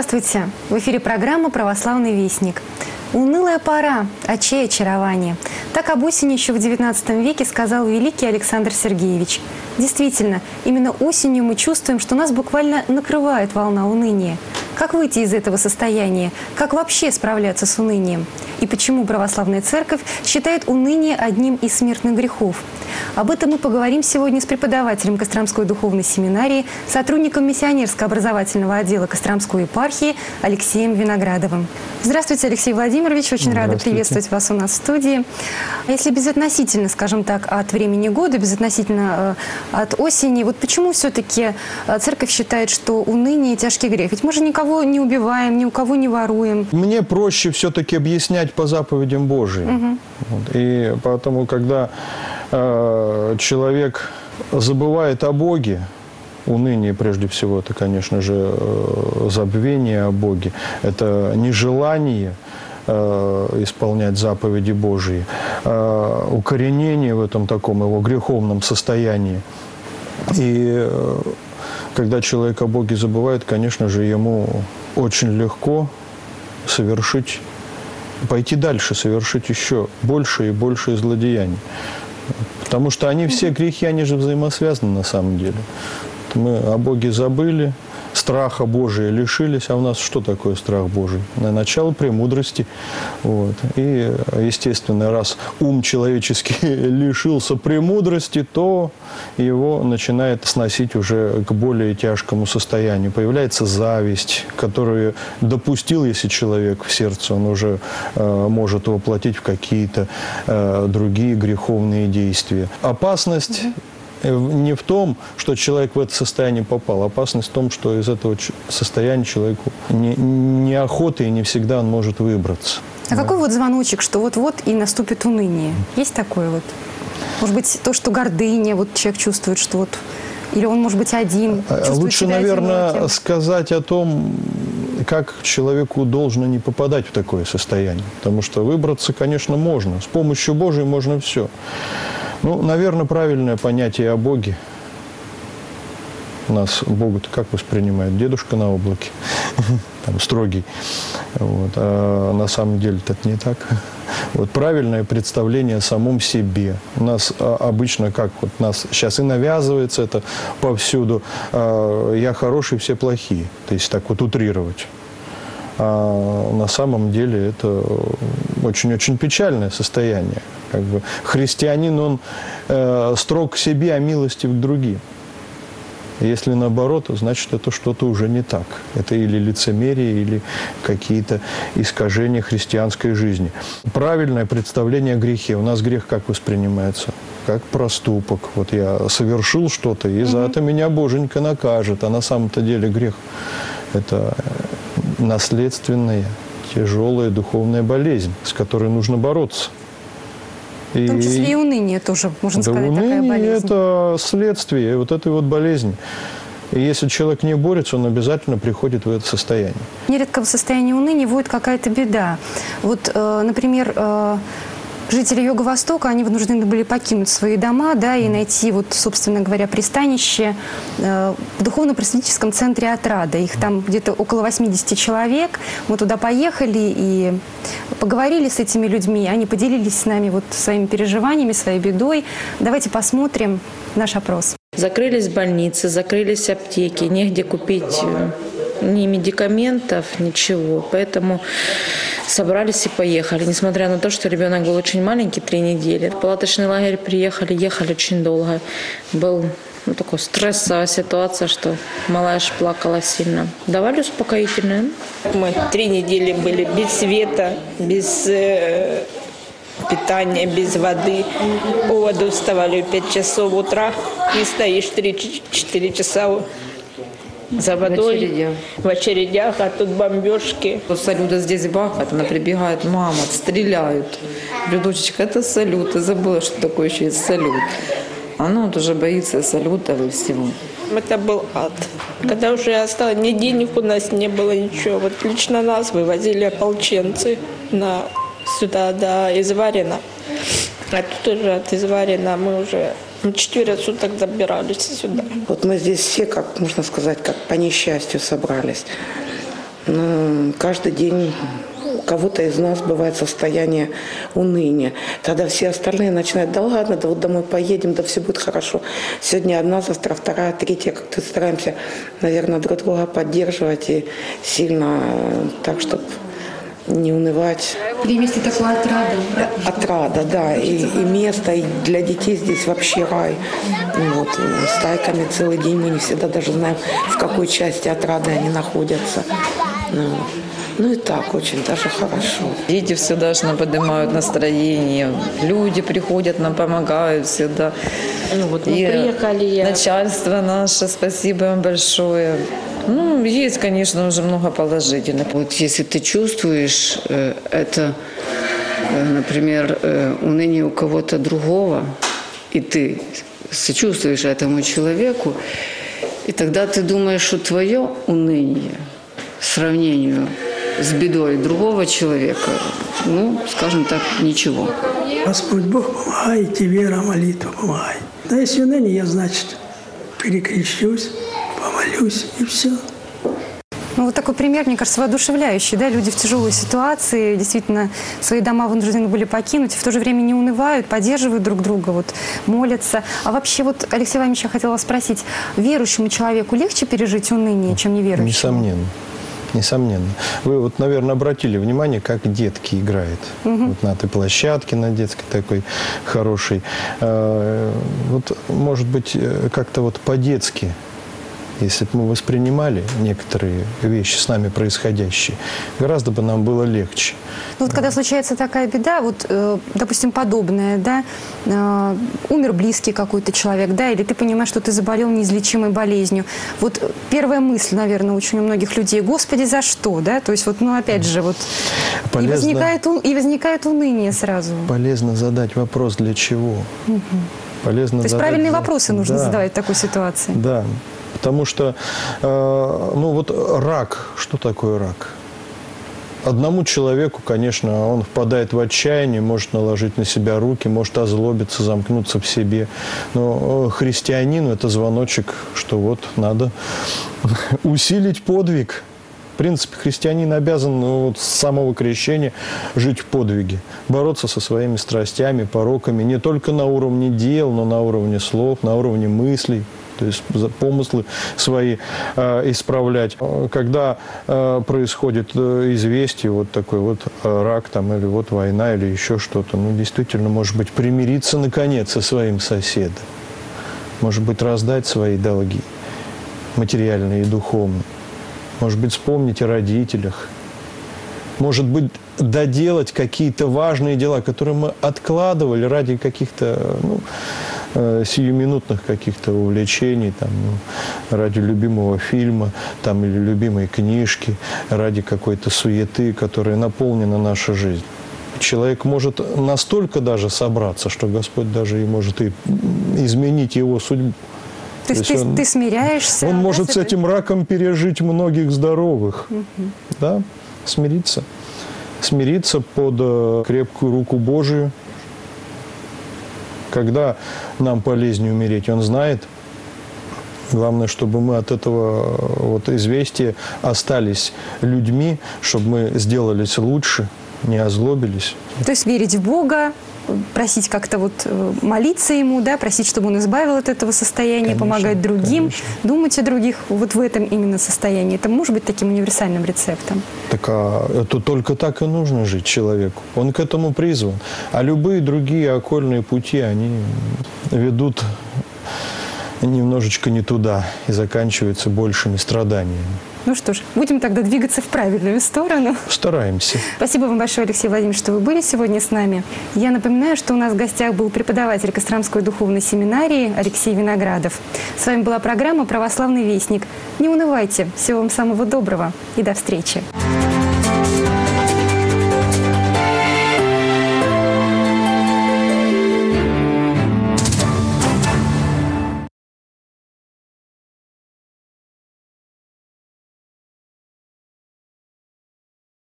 Здравствуйте! В эфире программа «Православный вестник». «Унылая пора, а чей очарование?» Так об осени еще в XIX веке сказал великий Александр Сергеевич. Действительно, именно осенью мы чувствуем, что нас буквально накрывает волна уныния. Как выйти из этого состояния? Как вообще справляться с унынием? И почему православная церковь считает уныние одним из смертных грехов? Об этом мы поговорим сегодня с преподавателем Костромской духовной семинарии, сотрудником миссионерско-образовательного отдела Костромской епархии Алексеем Виноградовым. Здравствуйте, Алексей Владимирович. Очень рада приветствовать вас у нас в студии. Если безотносительно, скажем так, от времени года, безотносительно от осени, вот почему все-таки церковь считает, что уныние – тяжкий грех? Ведь мы же никого не убиваем, ни у кого не воруем. Мне проще все-таки объяснять по заповедям Божьим. И поэтому, когда человек забывает о Боге, уныние, прежде всего, это, конечно же, забвение о Боге, это нежелание исполнять заповеди Божьи, укоренение в этом таком его греховном состоянии. И когда человек о Боге забывает, конечно же, ему очень легко пойти дальше, совершить еще больше и больше злодеяний. Потому что они все грехи, они же взаимосвязаны на самом деле. Мы о Боге забыли, страха Божия лишились. А у нас что такое страх Божий? Начало премудрости. Вот. И, естественно, раз ум человеческий лишился премудрости, то его начинает сносить уже к более тяжкому состоянию. Появляется зависть, которую допустил, если человек в сердце, он уже может воплотить в какие-то другие греховные действия. Опасность не в том, что человек в это состояние попал. Опасность в том, что из этого состояния человеку неохота и не всегда он может выбраться. А какой вот звоночек, что вот-вот и наступит уныние? Есть такое вот? Может быть, то, что гордыня, вот человек чувствует, что вот... Или он, может быть, один, Лучше, наверное, сказать о том, как человеку должно не попадать в такое состояние. Потому что выбраться, конечно, можно. С помощью Божией можно все. Ну, наверное, правильное понятие о Боге. У нас Бога-то как воспринимает? Дедушка на облаке, там, строгий. Вот. А на самом деле это не так. Вот правильное представление о самом себе. У нас обычно, как вот нас сейчас и навязывается это повсюду, я хороший, все плохие. То есть так вот утрировать. А на самом деле это очень-очень печальное состояние. Как бы христианин, он строг к себе, а милостив к другим. Если наоборот, то значит, это что-то уже не так. Это или лицемерие, или какие-то искажения христианской жизни. Правильное представление о грехе. У нас грех как воспринимается? Как проступок. Вот я совершил что-то, и за это меня Боженька накажет. А на самом-то деле грех – это наследственная, тяжелая духовная болезнь, с которой нужно бороться. В том числе и уныние тоже, можно сказать, уныние такая болезнь. Это следствие вот этой вот болезни. И если человек не борется, он обязательно приходит в это состояние. Нередко в состоянии уныния будет какая-то беда. Вот, например, жители Юго-Востока, они вынуждены были покинуть свои дома, да, и найти, вот, собственно говоря, пристанище в духовно-просветительском центре «Отрада». Их там где-то около 80 человек. Мы туда поехали и поговорили с этими людьми. Они поделились с нами вот своими переживаниями, своей бедой. Давайте посмотрим наш опрос. Закрылись больницы, закрылись аптеки, негде купить ни медикаментов, ничего. Поэтому собрались и поехали. Несмотря на то, что ребенок был очень маленький, 3 недели. В палаточный лагерь ехали очень долго. Был такая стрессовая ситуация, что малыш плакала сильно. Давали успокоительное. Мы 3 недели были без света, без питания, без воды. По воду вставали в 5 часов утра и стоишь 3-4 часа за водой, в очередях, а тут бомбежки. Салюта здесь бахает, она прибегает, мама, стреляют. Говорю, дочечка, это салют, ты забыла, что такое еще есть салют. Она вот уже боится салютов и всего. Это был ад. Когда уже осталось, ни денег у нас не было, ничего. Вот лично нас вывозили ополченцы сюда, до Изварина. А тут уже от Изварина мы уже 4 суток добирались сюда. Вот мы здесь все, как можно сказать, как по несчастью собрались. Но каждый день у кого-то из нас бывает состояние уныния. Тогда все остальные начинают: да ладно, да вот домой поедем, да все будет хорошо. Сегодня одна, завтра вторая, третья. Как-то стараемся, наверное, друг друга поддерживать и сильно так, чтобы не унывать. Привести такую отраду. Отрада, да. И место, и для детей здесь вообще рай. Вот. С тайками целый день мы не всегда даже знаем, в какой части отрады они находятся. Ну и так очень даже хорошо. Дети всегда же нам поднимают настроение, люди приходят, нам помогают всегда. Ну вот мы приехали. Начальство наше, спасибо им большое. Ну, есть, конечно, уже много положительных. Вот если ты чувствуешь это, например, уныние у кого-то другого, и ты сочувствуешь этому человеку, и тогда ты думаешь, что твое уныние в сравнении с бедой другого человека, ну, скажем так, ничего. Господь Бог, помогайте, вера, молитва помогает. Да если уныние, я, значит, перекрещусь, помолюсь и все. Ну, вот такой пример, мне кажется, воодушевляющий, да, люди в тяжелой ситуации, действительно, свои дома вынуждены были покинуть, в то же время не унывают, поддерживают друг друга, вот, молятся. А вообще, вот, Алексей Иванович, я хотела спросить, верующему человеку легче пережить уныние, чем неверующему? Несомненно. Несомненно. Вы вот, наверное, обратили внимание, как детки играют. Вот на этой площадке, на детской такой хорошей. Вот, может быть, как-то вот по-детски, если бы мы воспринимали некоторые вещи с нами происходящие, гораздо бы нам было легче. Ну, вот когда случается такая беда, вот, допустим, подобная, да, умер близкий какой-то человек, да, или ты понимаешь, что ты заболел неизлечимой болезнью. Вот первая мысль, наверное, очень у многих людей: Господи, за что, да? То есть вот, ну, опять же, вот, полезно, и возникает уныние сразу. Полезно задать вопрос, для чего. Полезно. То есть правильные вопросы нужно задавать в такой ситуации. Да. Потому что, ну вот рак, что такое рак? Одному человеку, конечно, он впадает в отчаяние, может наложить на себя руки, может озлобиться, замкнуться в себе. Но христианину это звоночек, что вот надо усилить подвиг. В принципе, христианин обязан вот с самого крещения жить в подвиге, бороться со своими страстями, пороками, не только на уровне дел, но на уровне слов, на уровне мыслей. То есть помыслы свои исправлять. Когда происходит известие, вот такой вот рак, там, или вот война, или еще что-то, ну, действительно, может быть, примириться, наконец, со своим соседом. Может быть, раздать свои долги, материальные и духовные. Может быть, вспомнить о родителях. Может быть, доделать какие-то важные дела, которые мы откладывали ради каких-то, ну, сиюминутных каких-то увлечений, там, ну, ради любимого фильма, там, или любимой книжки, ради какой-то суеты, которая наполнена наша жизнь. Человек может настолько даже собраться, что Господь даже и может и изменить его судьбу. То есть ты смиряешься? Он может с этим раком пережить многих здоровых. Да? Смириться. Смириться под крепкую руку Божию. Когда нам полезнее умереть, Он знает. Главное, чтобы мы от этого вот известия остались людьми, чтобы мы сделались лучше, не озлобились. То есть верить в Бога, просить как-то вот молиться Ему, да, просить, чтобы Он избавил от этого состояния, конечно, помогать другим, конечно, думать о других вот в этом именно состоянии. Это может быть таким универсальным рецептом? Так это только так и нужно жить человеку. Он к этому призван. А любые другие окольные пути, они ведут немножечко не туда и заканчиваются большими страданиями. Ну что ж, будем тогда двигаться в правильную сторону. Стараемся. Спасибо вам большое, Алексей Владимирович, что вы были сегодня с нами. Я напоминаю, что у нас в гостях был преподаватель Костромской духовной семинарии Алексей Виноградов. С вами была программа «Православный вестник». Не унывайте. Всего вам самого доброго и до встречи.